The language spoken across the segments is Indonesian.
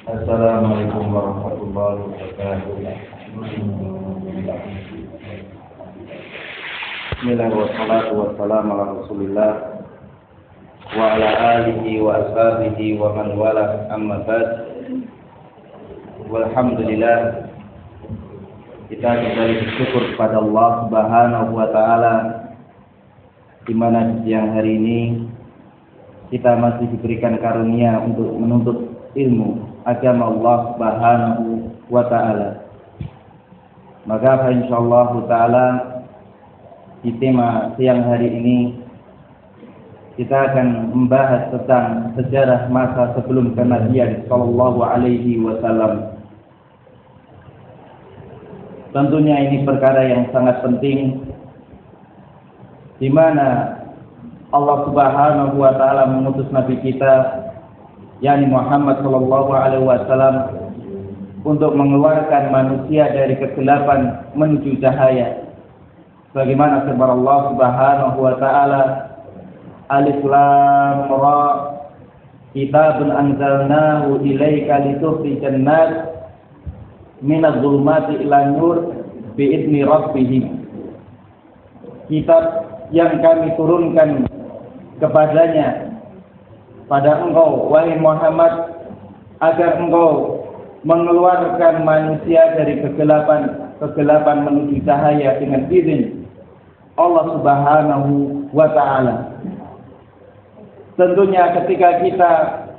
Assalamualaikum warahmatullahi wabarakatuh. Bismillahirrahmanirrahim. Wassalamu ala Rasulillah wa ala alihi wa ashabihi wa man wala, amma ba'd. Walhamdulillah, kita kembali bersyukur kepada Allah Subhanahu wa taala di mana di siang hari ini kita masih diberikan karunia untuk menuntut ilmu agama Allah Subhanahu wa taala. Maka insyaallah taala di tema siang hari ini kita akan membahas tentang sejarah masa sebelum kenabian sallallahu alaihi wasallam. Tentunya ini perkara yang sangat penting, di mana Allah Subhanahu wa taala mengutus nabi kita yakni Muhammad sallallahu alaihi wasallam untuk mengeluarkan manusia dari kegelapan menuju cahaya. Bagaimana firman Allah Subhanahu wa taala, Alif Lam Ra, Kitabun anzalnahu ilaika litukhrijan nas minadh-dhulumati ilan nur bi'izni rabbihim. Kitab yang kami turunkan kepadanya pada engkau wahai Muhammad, agar engkau mengeluarkan manusia dari kegelapan menuju cahaya dengan izin Allah Subhanahu wa taala. Tentunya ketika kita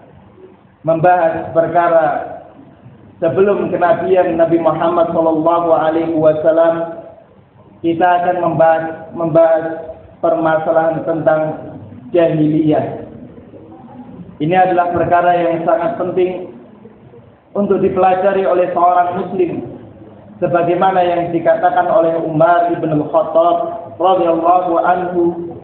membahas perkara sebelum kenabian Nabi Muhammad sallallahu alaihi wasallam, kita akan membahas permasalahan tentang jahiliyah. Ini adalah perkara yang sangat penting untuk dipelajari oleh seorang muslim, sebagaimana yang dikatakan oleh Umar ibn al-Khattab radhiyallahu anhu,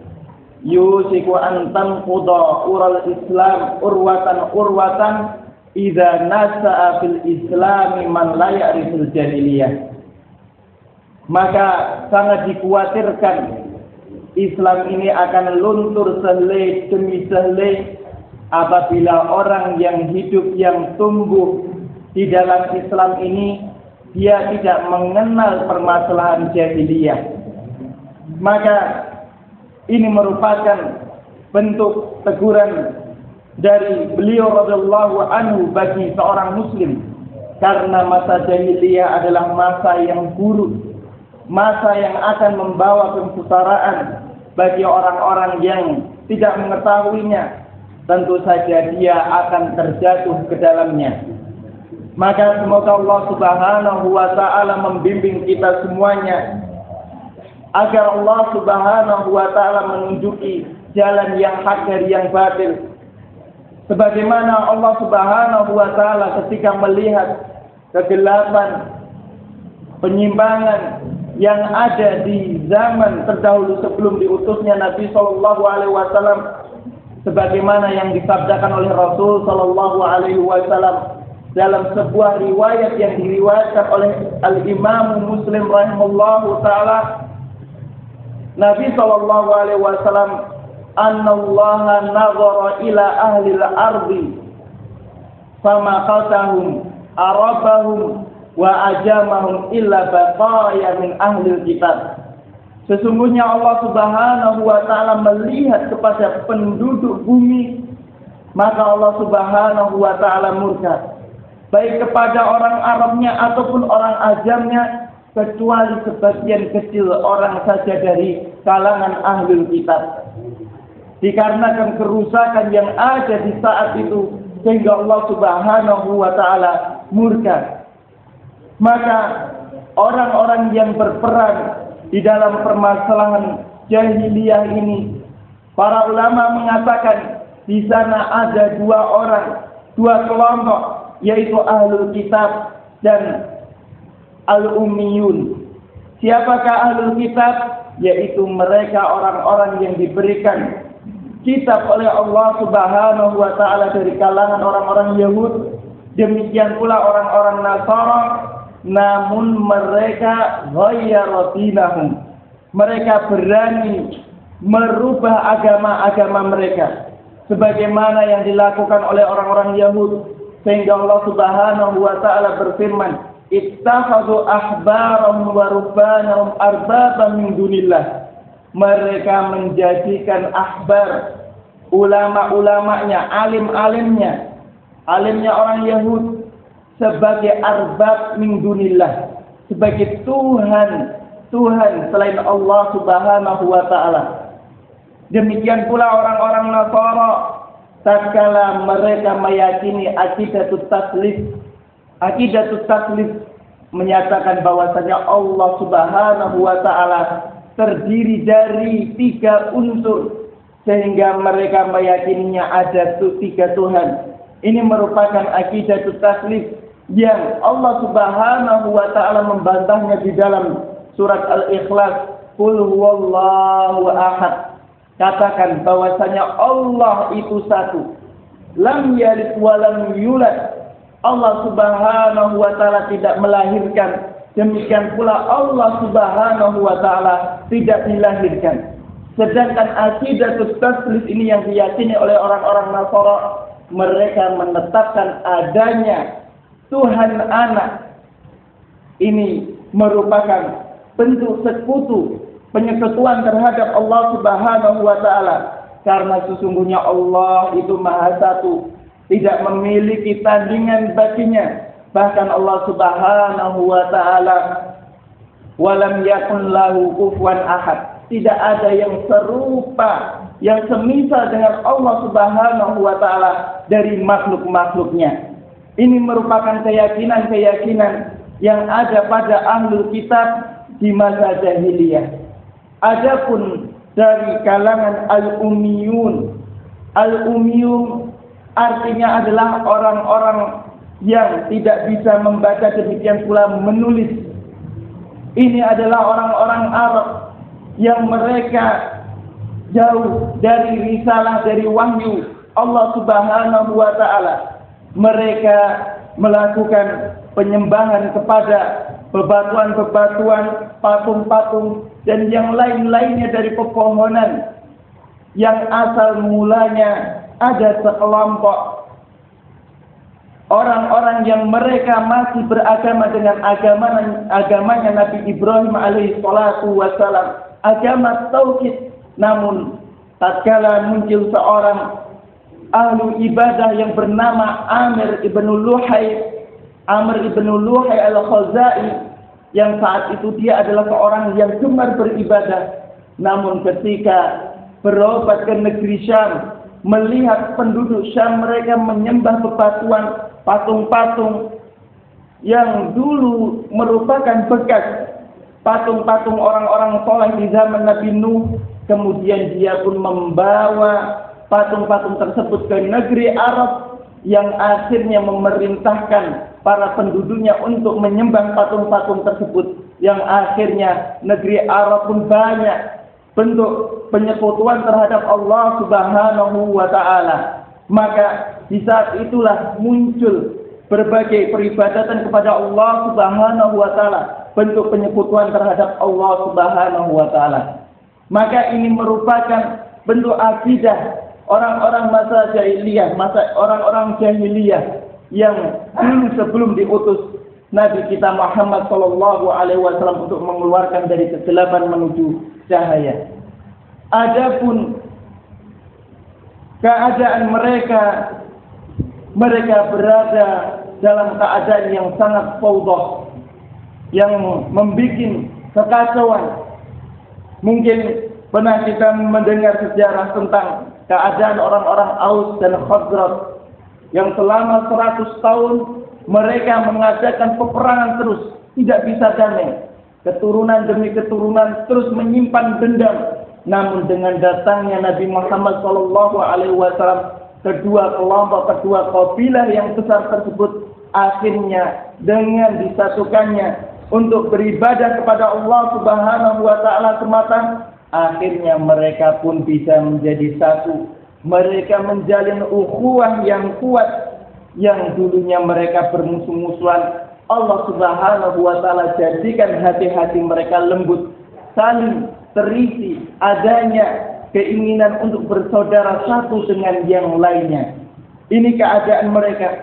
yusiku an tanquda ural Islam urwatan idza nasa'a fil Islami man la ya'riful jahiliyah. Maka sangat dikhawatirkan Islam ini akan luntur sehelai demi sehelai apabila orang yang hidup, yang tumbuh di dalam Islam ini, dia tidak mengenal permasalahan jahiliyah. Maka ini merupakan bentuk teguran dari beliau radhiyallahu anhu bagi seorang muslim, karena masa jahiliyah adalah masa yang buruk, masa yang akan membawa kesengsaraan bagi orang-orang yang tidak mengetahuinya. Tentu saja dia akan terjatuh ke dalamnya. Maka semoga Allah Subhanahu wa taala membimbing kita semuanya agar Allah Subhanahu wa taala menunjuki jalan yang hak dari yang batil. Sebagaimana Allah Subhanahu wa taala ketika melihat kegelapan, penyimpangan yang ada di zaman terdahulu sebelum diutusnya Nabi sallallahu alaihi wasallam, sebagaimana yang disabdakan oleh Rasul sallallahu alaihi wasallam dalam sebuah riwayat yang diriwayatkan oleh Al-Imam Muslim rahimahullahu taala, Nabi sallallahu alaihi wasallam, "Annallaha nazara ila ahli al-ardi famaqatahum arabahum wa ajamahum illa baqaya min ahli al-kitab." Sesungguhnya Allah Subhanahu wa taala melihat kepada penduduk bumi, maka Allah Subhanahu wa taala murka, baik kepada orang Arabnya ataupun orang ajamnya, kecuali sebagian kecil orang saja dari kalangan ahlul kitab. Dikarenakan kerusakan yang ada di saat itu, sehingga Allah Subhanahu wa taala murka. Maka orang-orang yang berperan di dalam permasalahan jahiliyah ini, para ulama mengatakan di sana ada dua kelompok, yaitu ahlul kitab dan al-ummiyun. Siapakah ahlul kitab? Yaitu mereka orang-orang yang diberikan kitab oleh Allah Subhanahu wa taala dari kalangan orang-orang Yahud. Demikian pula orang-orang Nasara, namun mereka ghayyaru dinahum. Mereka berani merubah agama-agama mereka, sebagaimana yang dilakukan oleh orang-orang Yahud. Sehingga Allah Subhanahu wa taala berfirman, "Ittakhadhu ahbarahum wa rubbanahum arbaban min dunillah." Mereka menjadikan ahbar, ulama-ulamanya, alimnya orang Yahudi sebagai arbab min dunillah, sebagai Tuhan selain Allah Subhanahu wa taala. Demikian pula orang-orang Nasara tatkala mereka meyakini akidatut taslif menyatakan bahwasanya Allah Subhanahu wa taala terdiri dari 3 unsur, sehingga mereka meyakininya ada 3 Tuhan. Ini merupakan akidatut taslif yang Allah Subhanahu wa taala membantahnya di dalam surat Al-Ikhlas, "Qul huwallahu ahad." Katakan bahwasanya Allah itu satu. Lam yalid wa lam yulad. Allah Subhanahu wa taala tidak melahirkan. Demikian pula Allah Subhanahu wa taala tidak dilahirkan. Sedangkan akidatus taslif ini yang diyakini oleh orang-orang Nasara, mereka menetapkan adanya Tuhan anak. Ini merupakan bentuk sekutu, penyekutuan terhadap Allah Subhanahu wa taala, karena sesungguhnya Allah itu Maha Satu, tidak memiliki tandingan baginya. Bahkan Allah Subhanahu wa taala, "Walam yakun lahu kufuwan ahad." Tidak ada yang serupa, yang semisal dengan Allah Subhanahu wa taala dari makhluk-makhluknya. Ini merupakan keyakinan-keyakinan yang ada pada ahlul kitab di masa jahiliyah. Adapun dari kalangan al-ummiyun artinya adalah orang-orang yang tidak bisa membaca, demikian pula menulis. Ini adalah orang-orang Arab yang mereka jauh dari risalah, dari wahyu Allah Subhanahu wa taala. Mereka melakukan penyembahan kepada bebatuan-bebatuan, patung-patung, dan yang lain-lainnya dari pepohonan, yang asal mulanya ada sekelompok orang-orang yang mereka masih beragama dengan agamanya Nabi Ibrahim alaihi salatu wassalam, agama tauhid. Namun tatkala muncul seorang ahlu ibadah yang bernama Amr ibn Luhai al-Khuzai, yang saat itu dia adalah seorang yang gemar beribadah. Namun ketika berobat ke negeri Syam, melihat penduduk Syam mereka menyembah bebatuan, patung-patung yang dulu merupakan bekas patung-patung orang-orang soleh di zaman Nabi Nuh. Kemudian dia pun membawa patung-patung tersebut ke negeri Arab, yang akhirnya memerintahkan para penduduknya untuk menyembah patung-patung tersebut, yang akhirnya negeri Arab pun banyak bentuk penyekutuan terhadap Allah Subhanahu wa taala. Maka di saat itulah muncul berbagai peribadatan kepada Allah Subhanahu wa taala, bentuk penyekutuan terhadap Allah Subhanahu wa taala. Maka ini merupakan bentuk akidah orang-orang masa jahiliyah, orang-orang jahiliyah yang dulu sebelum diutus Nabi kita Muhammad sallallahu alaihi wasallam untuk mengeluarkan dari kegelapan menuju cahaya. Adapun keadaan mereka berada dalam keadaan yang sangat faudah, yang membuat kekacauan. Mungkin pernah kita mendengar sejarah tentang keadaan orang-orang Aus dan Khazraj yang selama 100 tahun mereka mengadakan peperangan terus, tidak bisa damai. Keturunan demi keturunan terus menyimpan dendam. Namun dengan datangnya Nabi Muhammad SAW, kedua kabilah yang besar tersebut akhirnya dengan disatukannya untuk beribadah kepada Allah Subhanahu wa taala semata, akhirnya mereka pun bisa menjadi satu. Mereka menjalin ukhuwah yang kuat, yang dulunya mereka bermusuh-musuhan. Allah Subhanahu wa taala jadikan hati-hati mereka lembut, saling terisi adanya keinginan untuk bersaudara satu dengan yang lainnya. Ini keadaan mereka.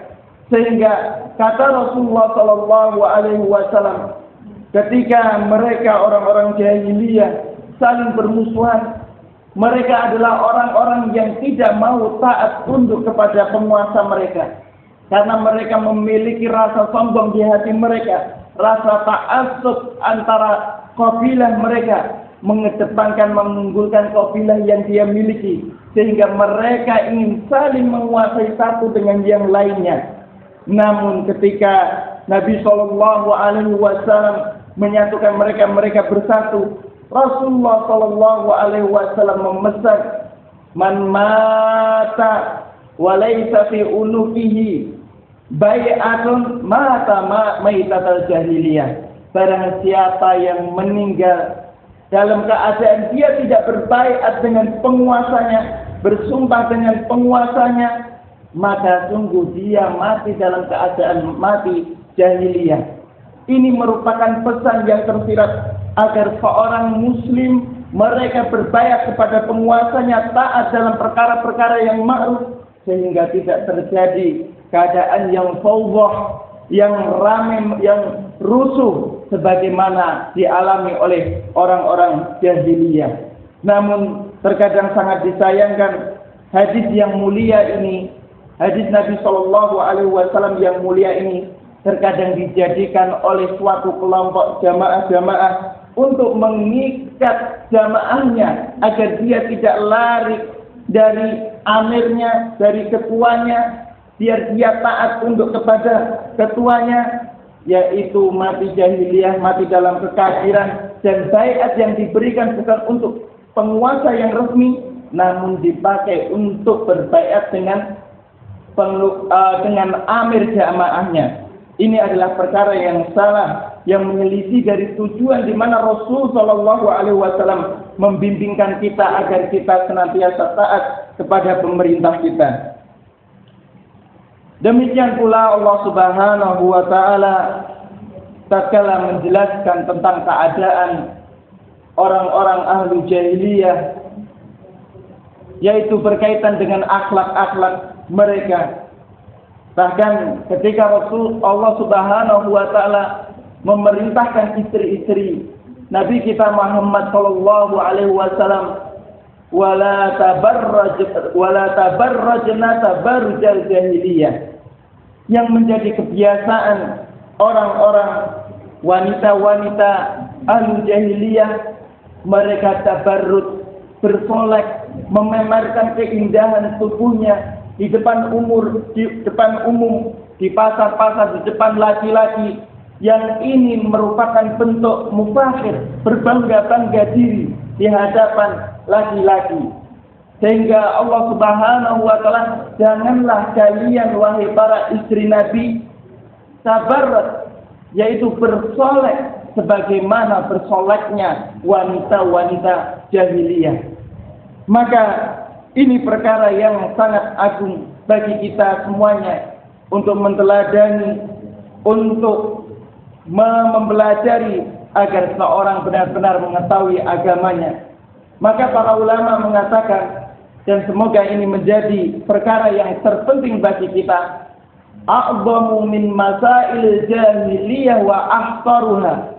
Sehingga kata Rasulullah Shallallahu Alaihi Wasallam, ketika mereka orang-orang jahiliyah saling bermusuhan, mereka adalah orang-orang yang tidak mau taat tunduk kepada penguasa mereka, karena mereka memiliki rasa sombong di hati mereka, rasa ta'assub antara kabilah mereka, mengedepankan, mengunggulkan kabilah yang dia miliki, sehingga mereka ingin saling menguasai satu dengan yang lainnya. Namun ketika Nabi Shallallahu Alaihi Wasallam menyatukan mereka bersatu, Rasulullah Shallallahu Alaihi Wasallam memesan, "Man mata walaysa fi unuqihi bai'atun mata maitatal jahiliyah." Barang siapa yang meninggal dalam keadaan dia tidak berbaiat dengan penguasanya, bersumpah dengan penguasanya, maka sungguh dia mati dalam keadaan mati jahiliyah. Ini merupakan pesan yang tersirat agar seorang muslim mereka berbaiat kepada penguasanya, taat dalam perkara-perkara yang ma'ruf, sehingga tidak terjadi keadaan yang fawdah, yang ramai, yang rusuh sebagaimana dialami oleh orang-orang jahiliyah. Namun terkadang sangat disayangkan, hadis yang mulia ini, hadis Nabi Shallallahu Alaihi Wasallam yang mulia ini terkadang dijadikan oleh suatu kelompok jamaah-jamaah untuk mengikat jamaahnya agar dia tidak lari dari amirnya, dari ketuanya, biar dia taat tunduk kepada ketuanya, yaitu mati jahiliyah, mati dalam kekafiran, dan baiat yang diberikan bukan untuk penguasa yang resmi, namun dipakai untuk berbaiat dengan amir jamaahnya. Ini adalah perkara yang salah, yang menyelisih dari tujuan di mana Rasul Shallallahu Alaihi Wasallam membimbingkan kita agar kita senantiasa taat kepada pemerintah kita. Demikian pula Allah Subhanahu wa Ta'ala tatkala menjelaskan tentang keadaan orang-orang ahlu jahiliyah, yaitu berkaitan dengan akhlak-akhlak mereka. Bahkan ketika Allah Subhanahu wa Ta'ala memerintahkan istri-istri Nabi kita Muhammad sallallahu alaihi wasallam, wala tabarrajna tabarrujal jahiliyah, yang menjadi kebiasaan orang-orang wanita-wanita ahlu jahiliyah, mereka tabarruj, bersolek, memamerkan keindahan tubuhnya di depan umum, di pasar-pasar, di depan laki-laki, yang ini merupakan bentuk mufakhir, berbangga-bangga diri di hadapan laki-laki. Sehingga Allah Subhanahu wa Ta'ala, janganlah kalian wahai para istri Nabi tabarruj, yaitu bersolek sebagaimana bersoleknya wanita-wanita jahiliyah. Maka ini perkara yang sangat agung bagi kita semuanya untuk menteladani, untuk mempelajari agar seorang benar-benar mengetahui agamanya. Maka para ulama mengatakan, dan semoga ini menjadi perkara yang terpenting bagi kita, a'zamu min masail jahiliyah wa ahtaruha,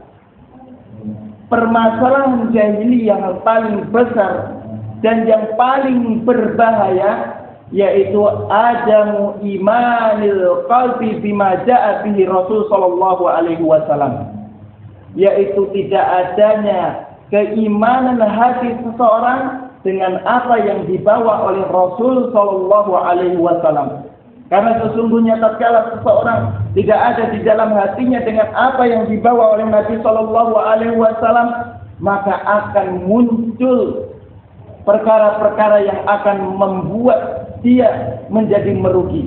permasalahan jahiliyah yang paling besar dan yang paling berbahaya, yaitu adamu imanil qalbi bima ja'a bihi Rasul sallallahu alaihi wasallam, yaitu tidak adanya keimanan hati seseorang dengan apa yang dibawa oleh Rasul sallallahu alaihi wasallam. Karena sesungguhnya tatkala seseorang tidak ada di dalam hatinya dengan apa yang dibawa oleh Nabi sallallahu alaihi wasallam, maka akan muncul perkara-perkara yang akan membuat dia menjadi merugi.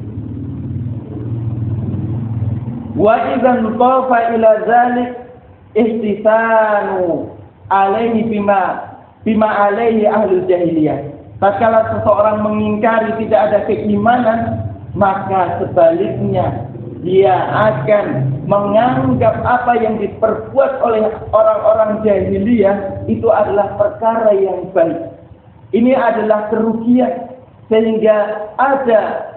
Wa idzan tafa ila zalik ihtisanu alaihi bima alaihi ahlul jahiliyah. Tatkala seseorang mengingkari tidak ada keimanan, maka sebaliknya dia akan menganggap apa yang diperbuat oleh orang-orang jahiliyah itu adalah perkara yang baik. Ini adalah kerugian, sehingga ada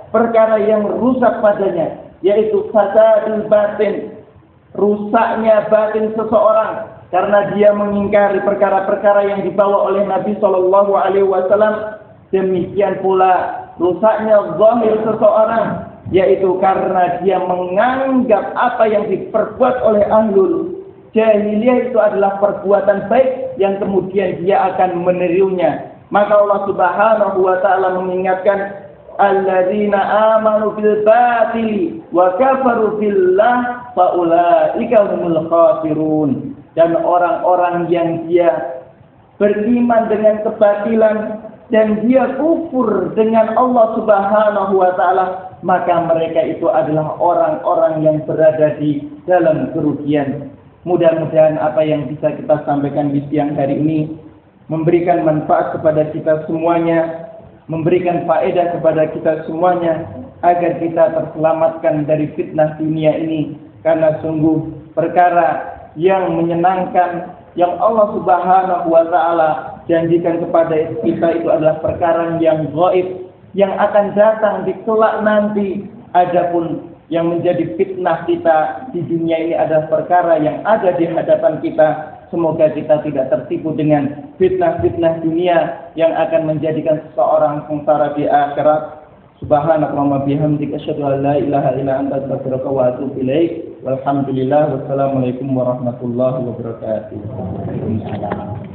perkara yang rusak padanya, yaitu fasadul batin, rusaknya batin seseorang karena dia mengingkari perkara-perkara yang dibawa oleh Nabi Shallallahu Alaihi Wasallam. Demikian pula rusaknya zahir seseorang, yaitu karena dia menganggap apa yang diperbuat oleh ahlul jahiliyah itu adalah perbuatan baik yang kemudian dia akan menirunya. Maka Allah Subhanahu wa taala mengingatkan, alladzina amanu bil batili wa kafaru billah faulaika humul khasirun. Dan orang-orang yang dia beriman dengan kebatilan dan dia kufur dengan Allah Subhanahu wa taala, maka mereka itu adalah orang-orang yang berada di dalam kerugian. Mudah-mudahan apa yang bisa kita sampaikan di siang hari ini memberikan manfaat kepada kita semuanya, memberikan faedah kepada kita semuanya, agar kita terselamatkan dari fitnah dunia ini. Karena sungguh perkara yang menyenangkan yang Allah Subhanahu wa taala janjikan kepada kita itu adalah perkara yang gaib, yang akan datang di kelak nanti. Adapun yang menjadi fitnah kita di dunia ini adalah perkara yang ada di hadapan kita. Semoga kita tidak tertipu dengan fitnah-fitnah dunia yang akan menjadikan seseorang sengsara di akhirat. Subhanakallahumma bihamdika asyhadu an la ilaha illa anta astaghfiruka wa atubu ilaik. Walhamdulillah, wassalamualaikum warahmatullahi wabarakatuh.